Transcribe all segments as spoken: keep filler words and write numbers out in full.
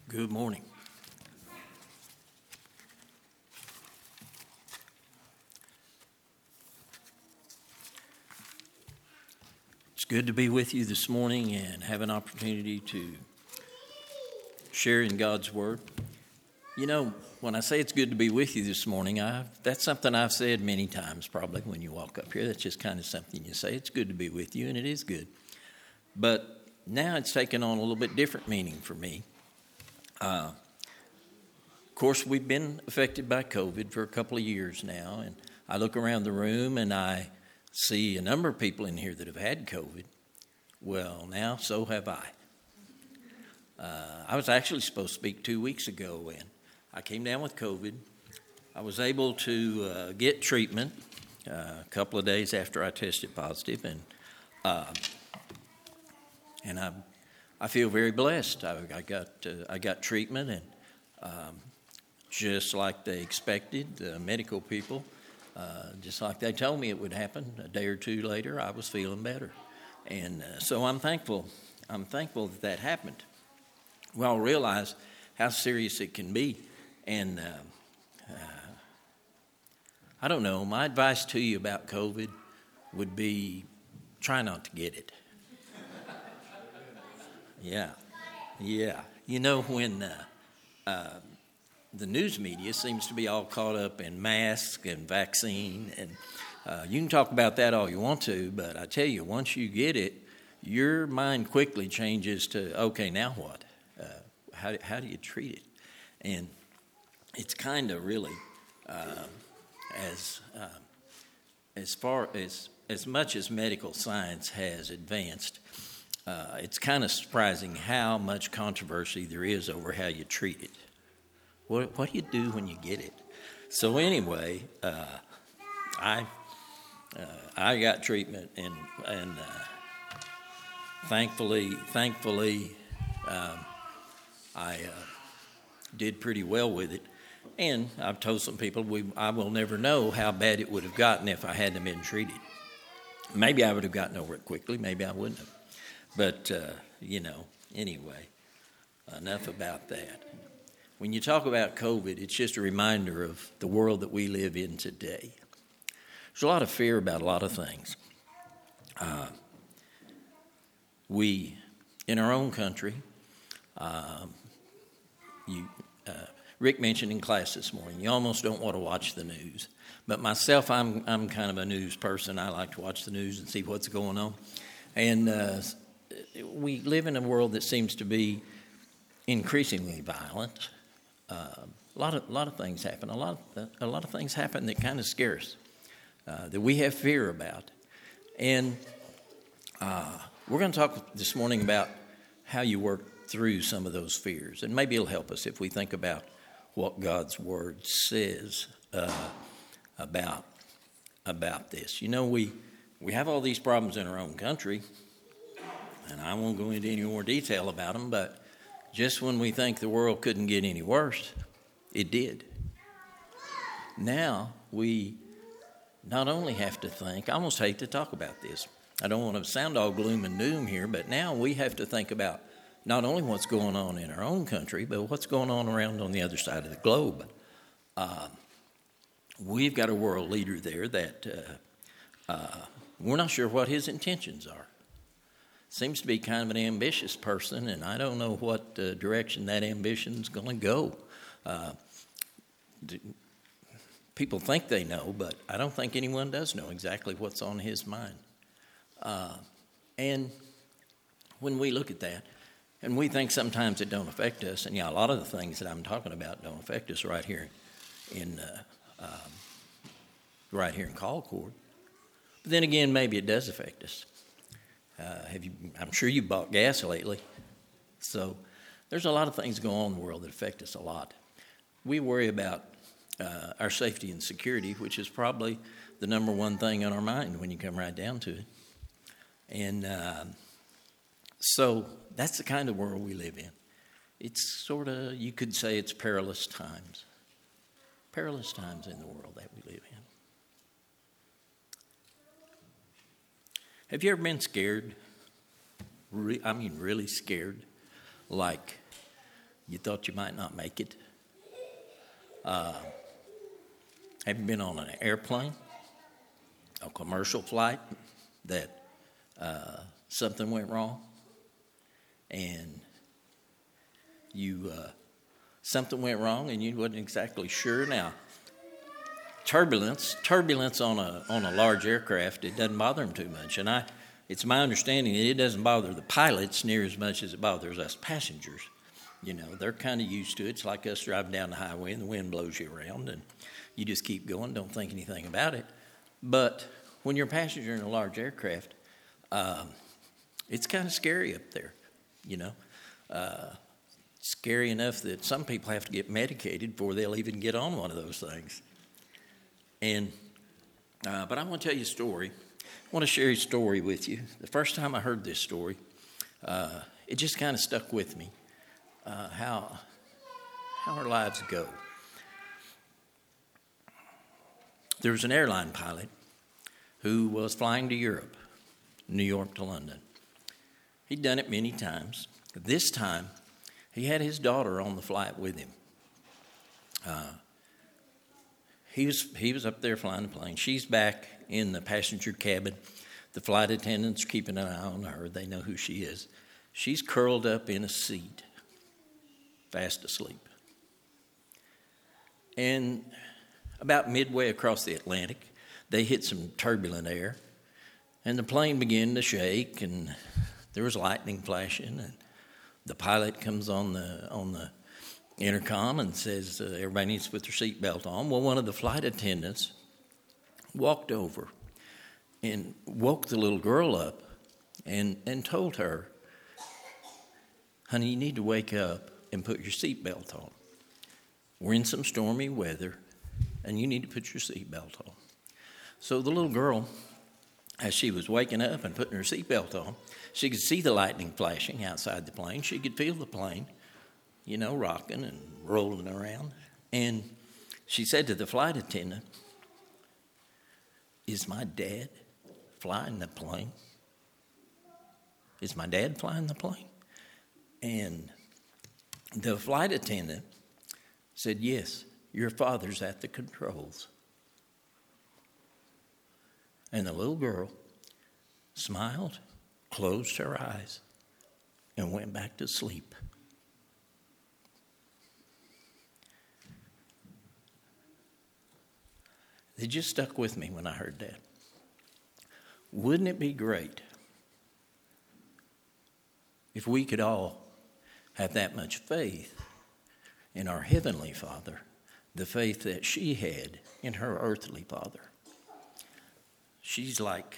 Good morning. It's good to be with you this morning and have an opportunity to share in God's Word. You know, when I say it's good to be with you this morning, I, that's something I've said many times probably when you walk up here. That's just kind of something you say. It's good to be with you, and it is good. But now it's taken on a little bit different meaning for me. Uh, of course, we've been affected by COVID for a couple of years now, and I look around the room and I see a number of people in here that have had COVID. Well, now so have I. Uh, I was actually supposed to speak two weeks ago, and I came down with COVID. I was able to uh, get treatment uh, a couple of days after I tested positive, and uh, and I I feel very blessed. I, I got uh, I got treatment, and um, just like they expected, the medical people, uh, just like they told me it would happen, a day or two later, I was feeling better, and uh, so I'm thankful. I'm thankful that that happened. We all realize how serious it can be, and uh, uh, I don't know. My advice to you about COVID would be try not to get it. Yeah, yeah. You know, when uh, uh, the news media seems to be all caught up in masks and vaccine, and uh, you can talk about that all you want to, but I tell you, once you get it, your mind quickly changes to, okay, now what? Uh, how, how do you treat it? And it's kind of really, uh, as uh, as far as as much as medical science has advanced, Uh, it's kind of surprising how much controversy there is over how you treat it. What, what do you do when you get it? So anyway, uh, I uh, I got treatment, and and uh, thankfully, thankfully, um, I uh, did pretty well with it. And I've told some people we I will never know how bad it would have gotten if I hadn't been treated. Maybe I would have gotten over it quickly. Maybe I wouldn't have. But, uh, you know, anyway, enough about that. When you talk about COVID, it's just a reminder of the world that we live in today. There's a lot of fear about a lot of things. Uh, we, in our own country, uh, you, uh, Rick mentioned in class this morning, you almost don't want to watch the news. But myself, I'm I'm kind of a news person. I like to watch the news and see what's going on. And uh, we live in a world that seems to be increasingly violent. Uh, a lot of a lot of things happen. A lot of, a lot of things happen that kind of scare us, uh, that we have fear about. And uh, we're going to talk this morning about how you work through some of those fears, and maybe it'll help us if we think about what God's Word says uh, about about this. You know, we we have all these problems in our own country. And I won't go into any more detail about them, but just when we think the world couldn't get any worse, it did. Now we not only have to think, I almost hate to talk about this. I don't want to sound all gloom and doom here, but now we have to think about not only what's going on in our own country, but what's going on around on the other side of the globe. Uh, we've got a world leader there that uh, uh, we're not sure what his intentions are. Seems to be kind of an ambitious person, and I don't know what uh, direction that ambition's going to go. Uh, people think they know, but I don't think anyone does know exactly what's on his mind. Uh, and when we look at that, and we think sometimes it don't affect us, and yeah, a lot of the things that I'm talking about don't affect us right here in uh, um, right here in Colcord. But then again, maybe it does affect us. Uh, have you? I'm sure you bought gas lately. So there's a lot of things going on in the world that affect us a lot. We worry about uh, our safety and security, which is probably the number one thing on our mind when you come right down to it. And uh, so that's the kind of world we live in. It's sort of, you could say it's perilous times. Perilous times in the world that we live in. Have you ever been scared? Re- I mean, really scared? Like you thought you might not make it? Uh, have you been on an airplane, a commercial flight, that uh, something went wrong? And you, uh, something went wrong and you wasn't exactly sure. Now, turbulence, turbulence on a on a large aircraft, it doesn't bother them too much. And I, it's my understanding that it doesn't bother the pilots near as much as it bothers us passengers. You know, they're kind of used to it. It's like us driving down the highway and the wind blows you around and you just keep going, don't think anything about it. But when you're a passenger in a large aircraft, um, it's kind of scary up there, you know. Uh, scary enough that some people have to get medicated before they'll even get on one of those things. And uh, but I want to tell you a story. I want to share a story with you. The first time I heard this story, uh, it just kind of stuck with me. Uh, how how our lives go. There was an airline pilot who was flying to Europe, New York to London. He'd done it many times. This time, he had his daughter on the flight with him. Uh, he was he was up there flying the plane. She's back in the passenger cabin. The flight attendants are keeping an eye on her. They know who she is. She's curled up in a seat, fast asleep. And about midway across the Atlantic, they hit some turbulent air, and the plane began to shake, and there was lightning flashing, and the pilot comes on the on the intercom and says uh, everybody needs to put their seatbelt on. Well, one of the flight attendants walked over and woke the little girl up and, and told her, honey, you need to wake up and put your seatbelt on. We're in some stormy weather, and you need to put your seatbelt on. So the little girl, as she was waking up and putting her seatbelt on, she could see the lightning flashing outside the plane. She could feel the plane, you know, rocking and rolling around. And she said to the flight attendant, is my dad flying the plane? Is my dad flying the plane? And the flight attendant said, yes, your father's at the controls. And the little girl smiled, closed her eyes, and went back to sleep. It just stuck with me when I heard that. Wouldn't it be great if we could all have that much faith in our Heavenly Father, the faith that she had in her earthly father? She's like,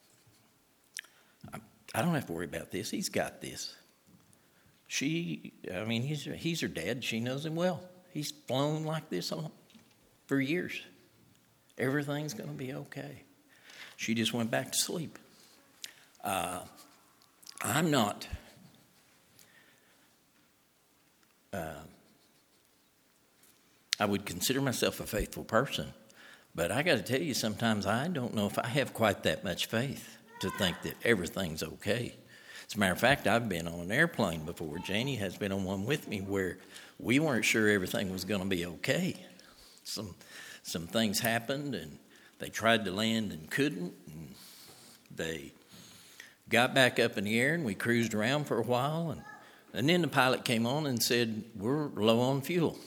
I don't have to worry about this. He's got this. She, I mean, he's, he's her dad. She knows him well. He's flown like this on, for years. Everything's going to be okay. She just went back to sleep. Uh, I'm not... Uh, I would consider myself a faithful person, but I got to tell you, sometimes I don't know if I have quite that much faith to think that everything's okay. As a matter of fact, I've been on an airplane before. Janie has been on one with me where we weren't sure everything was going to be okay. Some some things happened, and they tried to land and couldn't, and they got back up in the air, and we cruised around for a while, and, and then the pilot came on and said, we're low on fuel.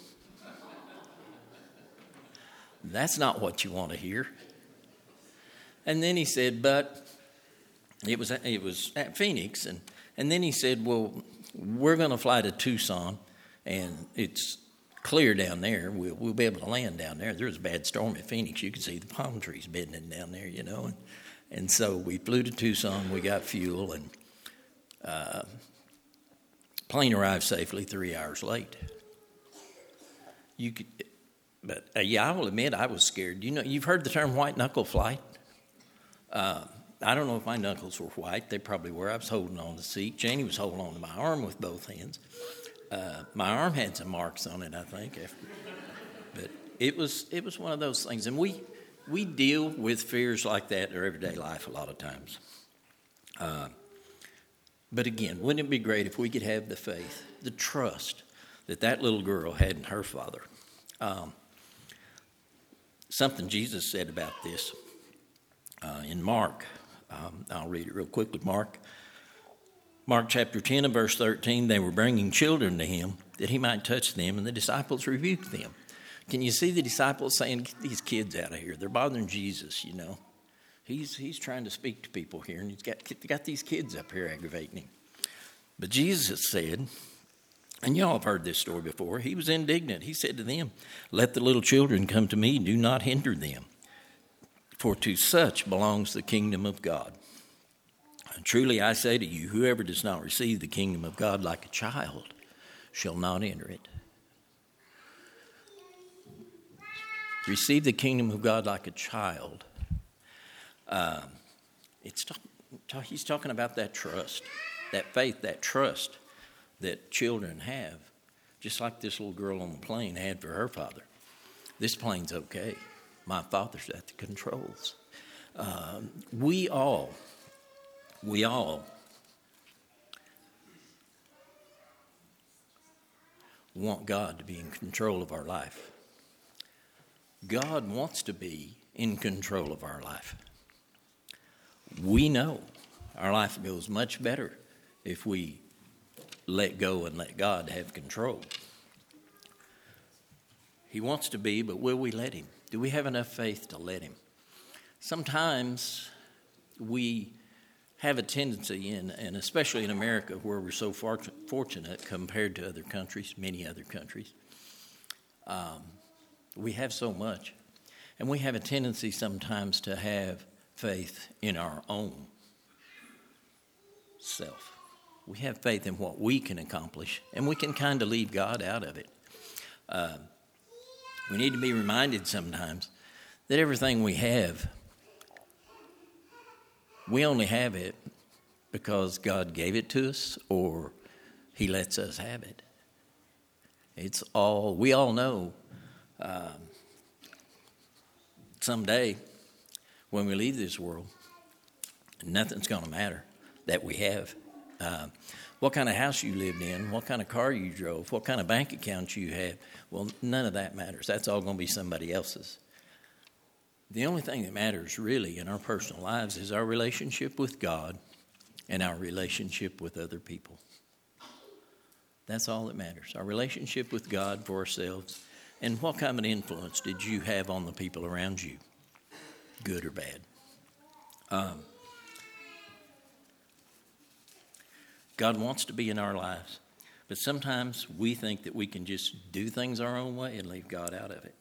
That's not what you want to hear. And then he said, but it was it was at Phoenix, and, and then he said, well, we're going to fly to Tucson, and it's clear down there. We'll, we'll be able to land down there. There was a bad storm at Phoenix. You could see the palm trees bending down there, you know. And, and so we flew to Tucson. We got fuel, and uh, plane arrived safely three hours late. You could... But, uh, yeah, I will admit I was scared. You know, you've heard the term white knuckle flight? Uh, I don't know if my knuckles were white. They probably were. I was holding on to the seat. Janie was holding on to my arm with both hands. Uh, my arm had some marks on it, I think. After. But it was it was one of those things. And we, we deal with fears like that in our everyday life a lot of times. Uh, but again, wouldn't it be great if we could have the faith, the trust, that that little girl had in her father. Um, something Jesus said about this uh, in Mark. Um, I'll read it real quickly. Mark, Mark chapter ten and verse thirteen, they were bringing children to him that he might touch them, and the disciples rebuked them. Can you see the disciples saying, get these kids out of here? They're bothering Jesus, you know. He's he's trying to speak to people here, and he's got, got these kids up here aggravating him. But Jesus said, and y'all have heard this story before, he was indignant. He said to them, let the little children come to me, do not hinder them, for to such belongs the kingdom of God. And truly I say to you, whoever does not receive the kingdom of God like a child shall not enter it. Receive the kingdom of God like a child. Uh, it's talk, talk, he's talking about that trust, that faith, that trust that children have, just like this little girl on the plane had for her father. This plane's okay. My father's at the controls. Uh, we all, we all want God to be in control of our life. God wants to be in control of our life. We know our life goes much better if we let go and let God have control. He wants to be, but will we let him? Do we have enough faith to let him? Sometimes we have a tendency, in, and especially in America, where we're so fortunate compared to other countries, many other countries, um, we have so much. And we have a tendency sometimes to have faith in our own self. We have faith in what we can accomplish, and we can kind of leave God out of it. Uh, we need to be reminded sometimes that everything we have, we only have it because God gave it to us or he lets us have it. It's all, we all know uh, someday when we leave this world, nothing's going to matter that we have. Uh, what kind of house you lived in, what kind of car you drove, what kind of bank account you had, well, none of that matters. That's all going to be somebody else's. The only thing that matters really in our personal lives is our relationship with God and our relationship with other people. That's all that matters. Our relationship with God for ourselves, and what kind of influence did you have on the people around you, good or bad? Um, God wants to be in our lives, but sometimes we think that we can just do things our own way and leave God out of it.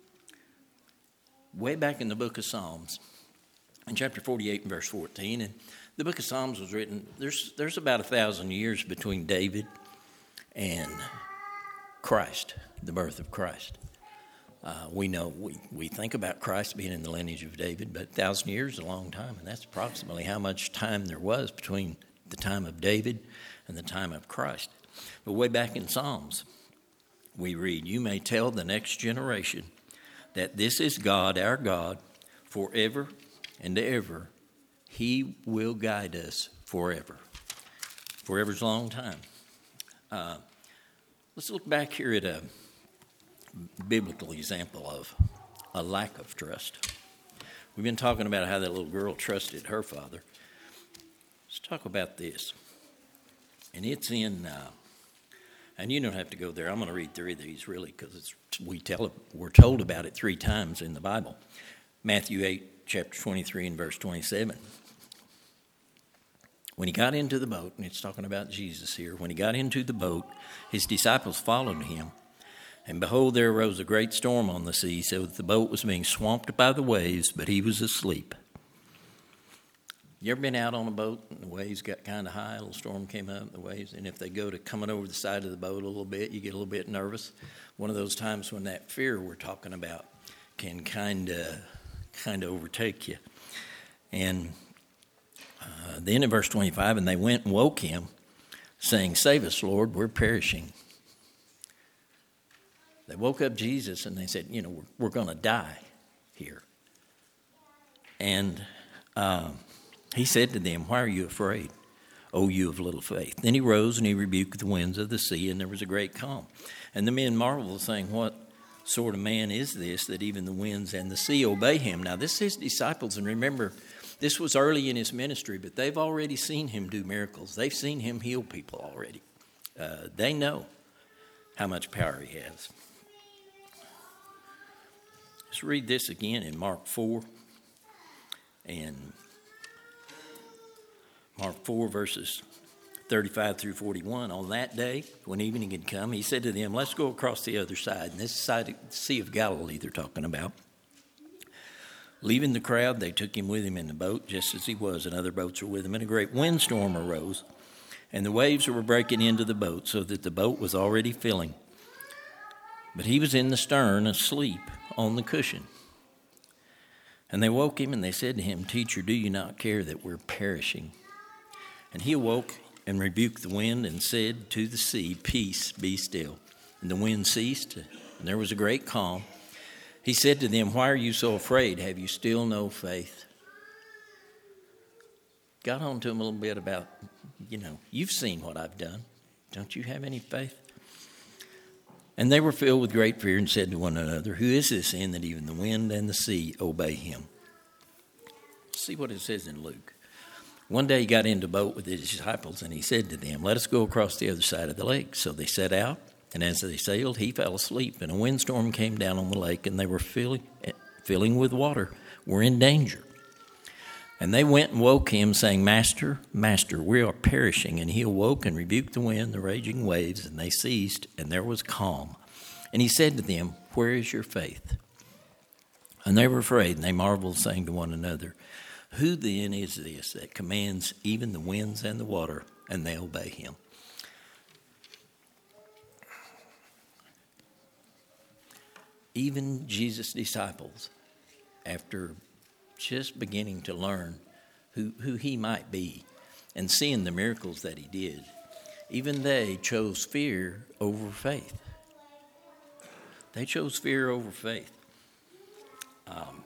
Way back in the book of Psalms, in chapter forty-eight and verse fourteen, and the book of Psalms was written, there's there's about a thousand years between David and Christ, the birth of Christ. Uh, we know, we, we think about Christ being in the lineage of David, but a thousand years is a long time, and that's approximately how much time there was between the time of David and the time of Christ. But way back in Psalms, we read, you may tell the next generation that this is God, our God, forever and ever. He will guide us forever. Forever's a long time. Uh, let's look back here at a biblical example of a lack of trust. We've been talking about how that little girl trusted her father. Let's talk about this. And it's in, uh, and you don't have to go there. I'm going to read three of these really because it's we tell we're told about it three times in the Bible. Matthew eight, chapter twenty-three and verse twenty-seven. When he got into the boat, and it's talking about Jesus here, when he got into the boat, his disciples followed him. And behold, there arose a great storm on the sea, so that the boat was being swamped by the waves, but he was asleep. You ever been out on a boat and the waves got kind of high, a little storm came up, the waves, and if they go to coming over the side of the boat a little bit, you get a little bit nervous. One of those times when that fear we're talking about can kind of kind of overtake you. And uh, then in verse twenty-five, and they went and woke him, saying, save us, Lord, we're perishing. They woke up Jesus and they said, you know, we're, we're going to die here. And um, he said to them, why are you afraid? O you of little faith. Then he rose and he rebuked the winds of the sea, and there was a great calm. And the men marveled, saying, What sort of man is this, that even the winds and the sea obey him? Now this is his disciples, and remember, this was early in his ministry, but they've already seen him do miracles. They've seen him heal people already. Uh, they know how much power he has. Let's read this again in Mark four. And Mark four, verses thirty-five through forty-one. On that day, when evening had come, he said to them, Let's go across the other side. And this is the Sea of Galilee they're talking about. Leaving the crowd, they took him with him in the boat, just as he was, and other boats were with him. And a great windstorm arose, and the waves were breaking into the boat, so that the boat was already filling. But he was in the stern, asleep on the cushion. And they woke him, and they said to him, Teacher, do you not care that we're perishing? And he awoke and rebuked the wind and said to the sea, Peace, be still. And the wind ceased, and there was a great calm. He said to them, Why are you so afraid? Have you still no faith? Got on to him a little bit about, you know, you've seen what I've done. Don't you have any faith? And they were filled with great fear and said to one another, Who is this in that even the wind and the sea obey him? See what it says in Luke. One day he got into a boat with his disciples, and he said to them, Let us go across the other side of the lake. So they set out, and as they sailed, he fell asleep. And a windstorm came down on the lake, and they were filling, filling with water, were in danger. And they went and woke him, saying, Master, Master, we are perishing. And he awoke and rebuked the wind, the raging waves, and they ceased, and there was calm. And he said to them, Where is your faith? And they were afraid, and they marveled, saying to one another, Who then is this that commands even the winds and the water, and they obey him? Even Jesus' disciples, after just beginning to learn who, who he might be and seeing the miracles that he did, even they chose fear over faith. They chose fear over faith. Um,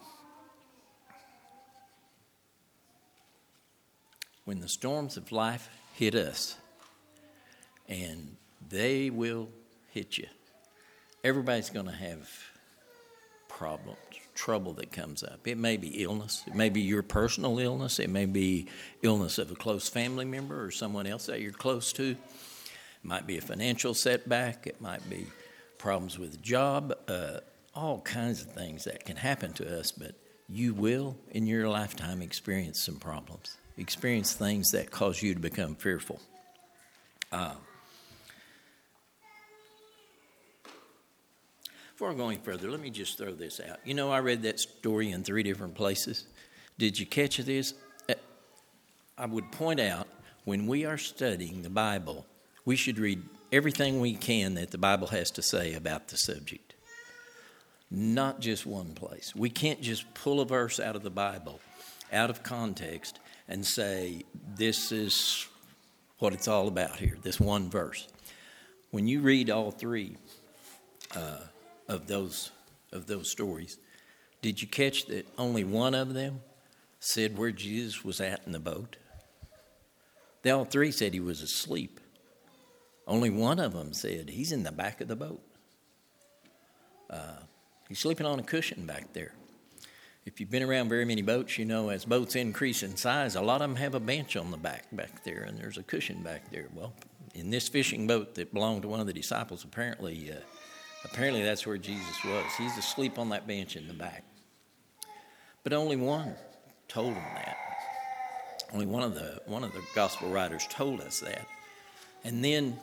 when the storms of life hit us, and they will hit you, everybody's going to have problems, trouble that comes up. It may be illness. It may be your personal illness. It may be illness of a close family member or someone else that you're close to. It might be a financial setback. It might be problems with a job. Uh, all kinds of things that can happen to us, but you will, in your lifetime, experience some problems. Experience things that cause you to become fearful. Uh, Before going further, let me just throw this out. You know, I read that story in three different places. Did you catch this? I would point out, when we are studying the Bible, we should read everything we can that the Bible has to say about the subject. Not just one place. We can't just pull a verse out of the Bible, out of context, and say, this is what it's all about here, this one verse. When you read all three uh, of those of those stories, did you catch that only one of them said where Jesus was at in the boat? They all three said he was asleep. Only one of them said he's in the back of the boat. Uh, he's sleeping on a cushion back there. If you've been around very many boats, you know as boats increase in size, a lot of them have a bench on the back back there, and there's a cushion back there. Well, in this fishing boat that belonged to one of the disciples, apparently, uh, apparently that's where Jesus was. He's asleep on that bench in the back. But only one told him that. Only one of the one of the gospel writers told us that. And then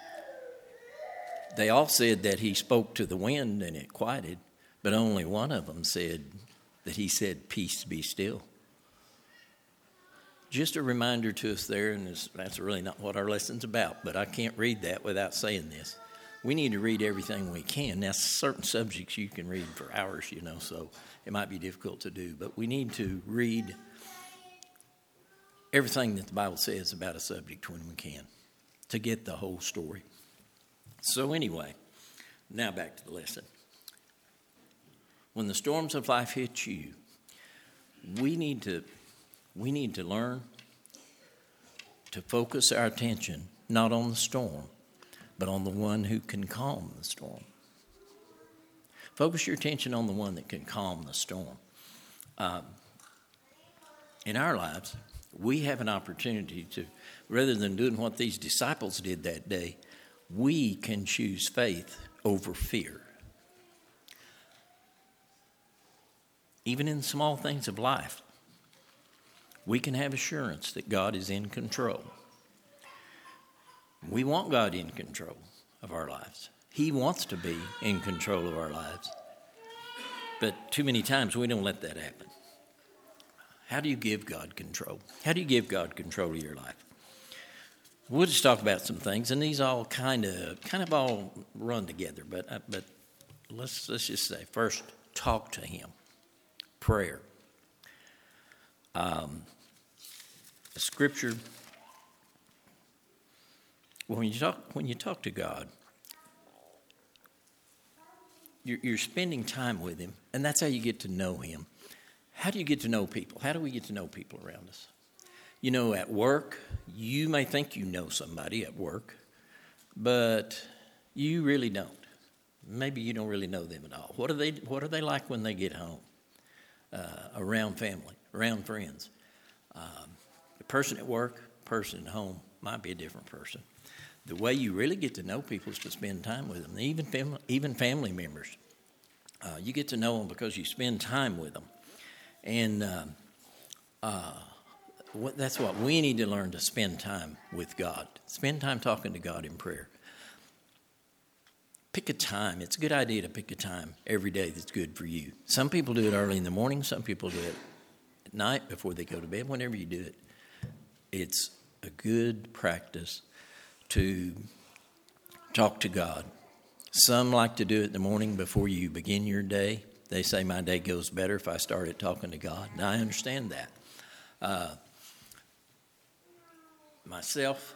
they all said that he spoke to the wind and it quieted, but only one of them said that he said, "Peace, be still." Just a reminder to us there, and this, that's really not what our lesson's about, but I can't read that without saying this. We need to read everything we can. Now, certain subjects you can read for hours, you know, so it might be difficult to do, but we need to read everything that the Bible says about a subject when we can to get the whole story. So anyway, now back to the lesson. When the storms of life hit you, we need to we need to learn to focus our attention not on the storm, but on the one who can calm the storm. Focus your attention on the one that can calm the storm. Um, in our lives, we have an opportunity to, rather than doing what these disciples did that day, we can choose faith over fear. Even in small things of life, we can have assurance that God is in control. We want God in control of our lives. He wants to be in control of our lives. But too many times we don't let that happen. How do you give God control? How do you give God control of your life? We'll just talk about some things, and these all kind of kind of all run together. But uh, but let's let's just say first, talk to Him. Prayer. Um, scripture. When you talk when you talk to God, you're, you're spending time with Him, and that's how you get to know Him. How do you get to know people? How do we get to know people around us? You know, at work, you may think you know somebody at work, but you really don't. Maybe you don't really know them at all. What are they? What are they like when they get home? Uh, around family, around friends. Um, the person at work, person at home might be a different person. The way you really get to know people is to spend time with them, even family, even family members. Uh, you get to know them because you spend time with them. And uh, uh, what, that's what we need to learn, to spend time with God. Spend time talking to God in prayer. Pick a time. It's a good idea to pick a time every day that's good for you. Some people do it early in the morning. Some people do it at night before they go to bed. Whenever you do it, it's a good practice to talk to God. Some like to do it in the morning before you begin your day. They say my day goes better if I started talking to God. Now, I understand that. Uh, myself,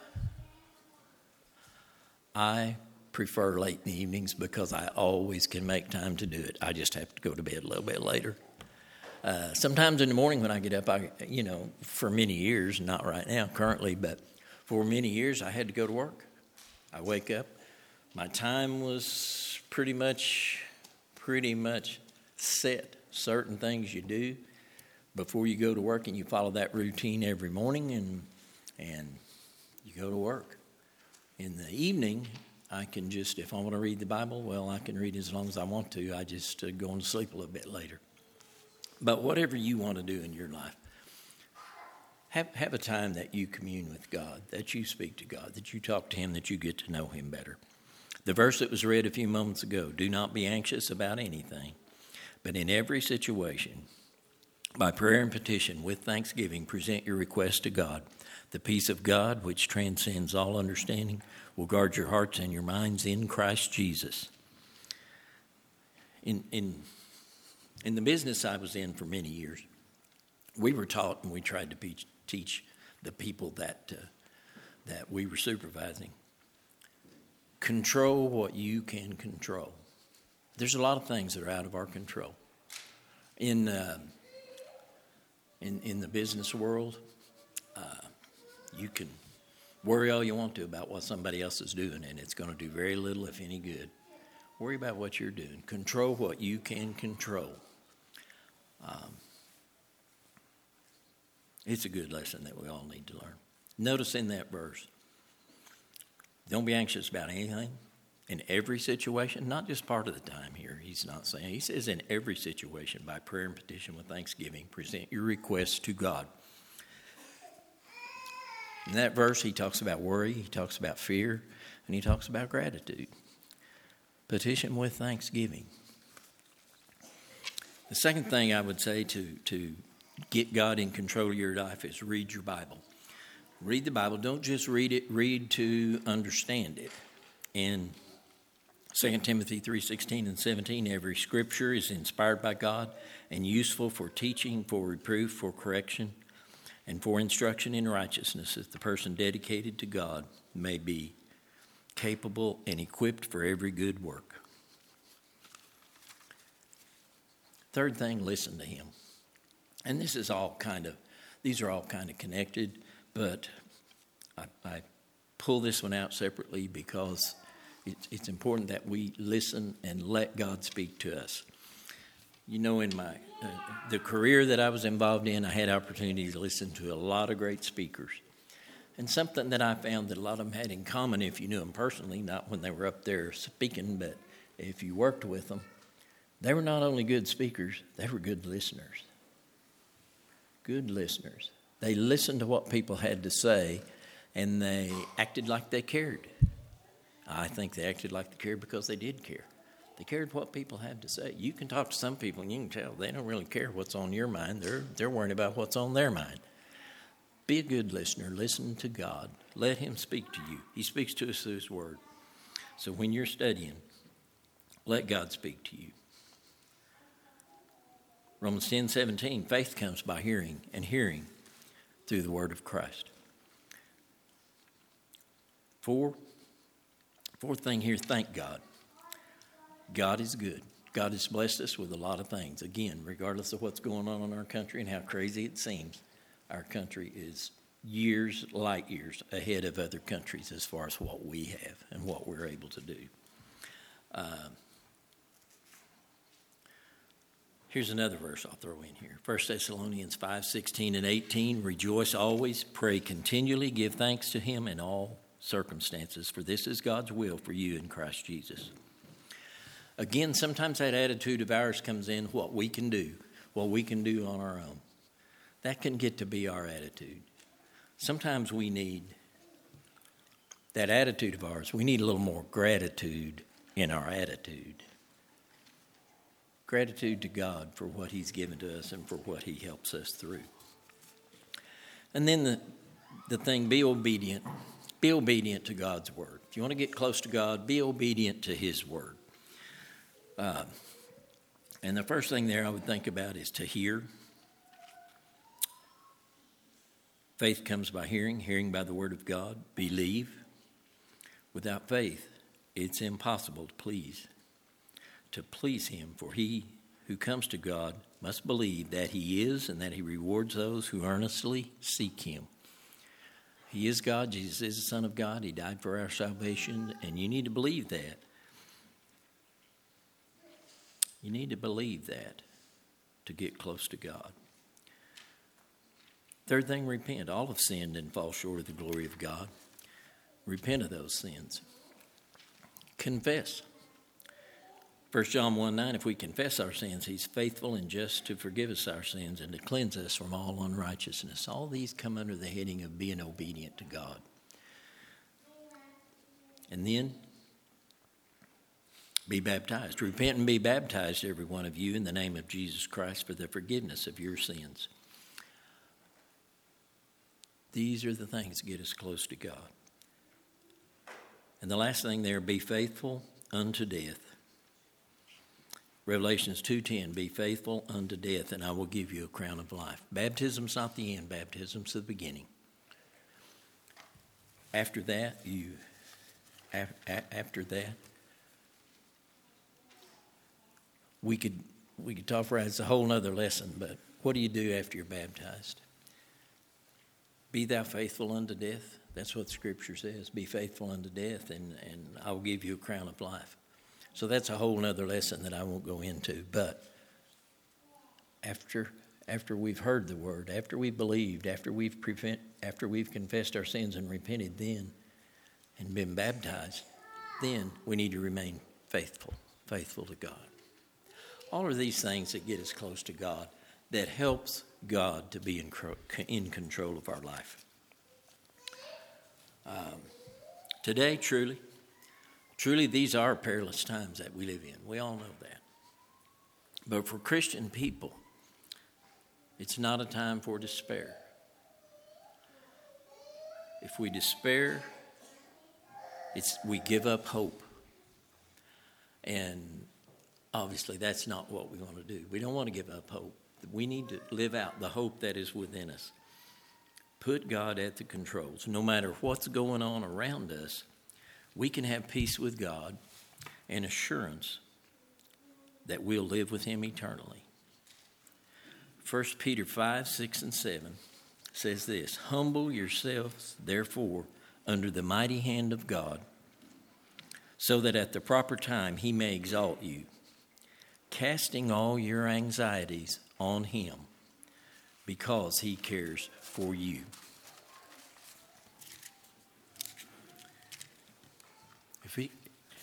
I prefer late in the evenings because I always can make time to do it. I just have to go to bed a little bit later. Uh, sometimes in the morning when I get up, I, you know, for many years, not right now currently, but for many years I had to go to work. I wake up. My time was pretty much, pretty much set. Certain things you do before you go to work, and you follow that routine every morning, and and you go to work. In the evening, I can just, if I want to read the Bible, well, I can read as long as I want to. I just uh, go to sleep a little bit later. But whatever you want to do in your life, have, have a time that you commune with God, that you speak to God, that you talk to Him, that you get to know Him better. The verse that was read a few moments ago, do not be anxious about anything, but in every situation, by prayer and petition, with thanksgiving, present your request to God. The peace of God, which transcends all understanding, will guard your hearts and your minds in Christ Jesus. In in in the business I was in for many years, we were taught, and we tried to teach, teach the people that uh, that we were supervising, control what you can control. There's a lot of things that are out of our control. In uh, in in the business world, uh, you can worry all you want to about what somebody else is doing, and it's going to do very little, if any, good. Worry about what you're doing. Control what you can control. Um, it's a good lesson that we all need to learn. Notice in that verse, don't be anxious about anything. In every situation, not just part of the time here, he's not saying. He says in every situation, by prayer and petition with thanksgiving, present your requests to God. In that verse, he talks about worry, he talks about fear, and he talks about gratitude. Petition with thanksgiving. The second thing I would say to, to get God in control of your life is read your Bible. Read the Bible. Don't just read it, read to understand it. In Second Timothy three sixteen and seventeen, every scripture is inspired by God and useful for teaching, for reproof, for correction, and for instruction in righteousness, that the person dedicated to God may be capable and equipped for every good work. Third thing, listen to Him. And this is all kind of, these are all kind of connected, but I, I pull this one out separately because it's, it's important that we listen and let God speak to us. You know, in my uh, the career that I was involved in, I had opportunity to listen to a lot of great speakers. And something that I found that a lot of them had in common, if you knew them personally, not when they were up there speaking, but if you worked with them, they were not only good speakers, they were good listeners. Good listeners. They listened to what people had to say, and they acted like they cared. I think they acted like they cared because they did care. They cared what people had to say. You can talk to some people, and you can tell they don't really care what's on your mind. They're, they're worried about what's on their mind. Be a good listener. Listen to God. Let him speak to you. He speaks to us through his word. So when you're studying, let God speak to you. Romans ten seventeen, faith comes by hearing, and hearing through the word of Christ. Four, fourth thing here, thank God. God is good. God has blessed us with a lot of things. Again, regardless of what's going on in our country and how crazy it seems, our country is years, light years ahead of other countries as far as what we have and what we're able to do. Uh, Here's another verse I'll throw in here. First Thessalonians five, sixteen and eighteen. Rejoice always, pray continually, give thanks to him in all circumstances, for this is God's will for you in Christ Jesus. Again, sometimes that attitude of ours comes in, what we can do, what we can do on our own. That can get to be our attitude. Sometimes we need that attitude of ours. We need a little more gratitude in our attitude. Gratitude to God for what he's given to us and for what he helps us through. And then the, the thing, be obedient. Be obedient to God's word. If you want to get close to God, be obedient to his word. Uh, and the first thing there I would think about is to hear. Faith comes by hearing, hearing by the word of God. Believe. Without faith, it's impossible to please. To please him, for he who comes to God must believe that he is and that he rewards those who earnestly seek him. He is God. Jesus is the Son of God. He died for our salvation, and you need to believe that. You need to believe that to get close to God. Third thing, repent. All have sinned and fall short of the glory of God. Repent of those sins. Confess. First John one nine, if we confess our sins, he's faithful and just to forgive us our sins and to cleanse us from all unrighteousness. All these come under the heading of being obedient to God. And then, be baptized. Repent and be baptized, every one of you, in the name of Jesus Christ for the forgiveness of your sins. These are the things that get us close to God. And the last thing there, be faithful unto death. Revelations two ten, be faithful unto death, and I will give you a crown of life. Baptism's not the end. Baptism's the beginning. After that, you, after that, we could we could talk about it. It's a whole other lesson, but what do you do after you're baptized? Be thou faithful unto death. That's what the Scripture says. Be faithful unto death, and, and I will give you a crown of life. So that's a whole other lesson that I won't go into. But after after we've heard the word, after we've believed, after we've prevent, after we've confessed our sins and repented, then and been baptized, then we need to remain faithful, faithful to God. All of these things that get us close to God, that helps God to be in, in control of our life. Um, today, truly, truly these are perilous times that we live in. We all know that. But for Christian people, it's not a time for despair. If we despair, it's we give up hope. And obviously that's not what we want to do. We don't want to give up hope. We need to live out the hope that is within us. Put God at the controls. No matter what's going on around us, we can have peace with God and assurance that we'll live with him eternally. First Peter five, six, and seven. says this, "Humble yourselves, therefore, under the mighty hand of God, so that at the proper time he may exalt you, casting all your anxieties on him, because he cares for you." If we,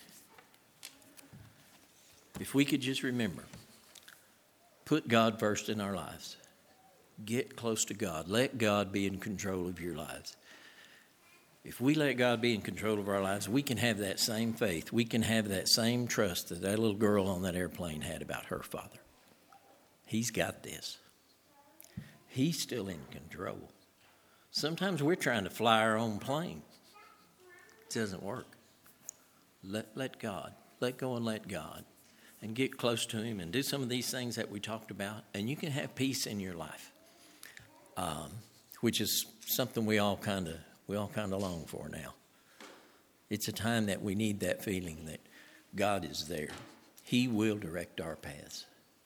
if we could just remember, put God first in our lives. Get close to God. Let God be in control of your lives. If we let God be in control of our lives, we can have that same faith. We can have that same trust that that little girl on that airplane had about her father. He's got this. He's still in control. Sometimes we're trying to fly our own plane. It doesn't work. Let, let God. Let go and let God. And get close to him and do some of these things that we talked about. And you can have peace in your life, um, which is something we all kind of we all kind of long for now. It's a time that we need that feeling that God is there. He will direct our paths.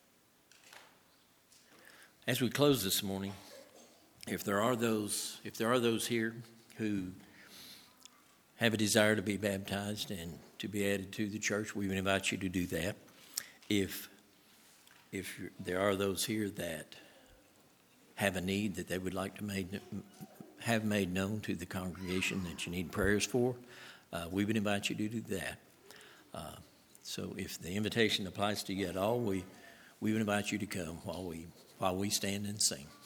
As we close this morning, if there are those if there are those here who have a desire to be baptized and to be added to the church, we would invite you to do that. If if there are those here that have a need that they would like to made, have made known to the congregation that you need prayers for, uh, we would invite you to do that. Uh, so if the invitation applies to you at all, we we would invite you to come while we while we stand and sing.